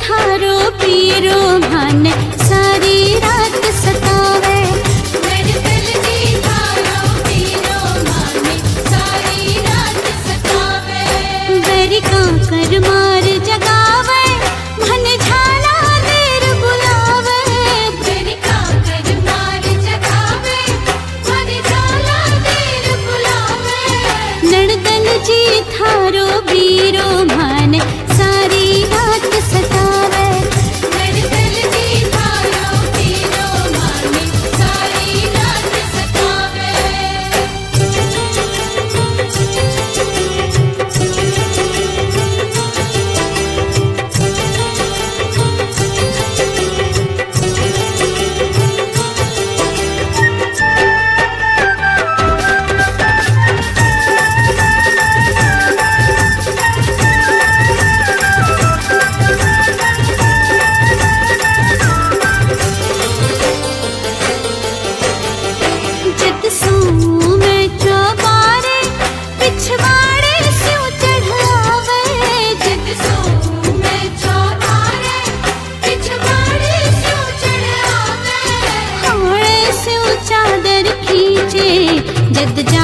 थारो पीरो मन सारी रात सतावे। मेरे दिल जी थारो पीरो मन सारी रात सतावे। बैरी कांकर मार जगावे मन झाला देर बुलावे। बैरी कांकर मार जगावे मन झाला देर बुलावे। नड़दन जी थारो बीरो मन सारी रात सतावे। मेरे दिल जी थारो पीरो मन सारी रात सतावे। जत सूं मैं चौबारे पिछवाड़े स्यों चढ़ावे। जत सूं मैं चौबारे पिछवाड़े स्यों चढ़ावे। हाड़े स्यों चादर खींचे जद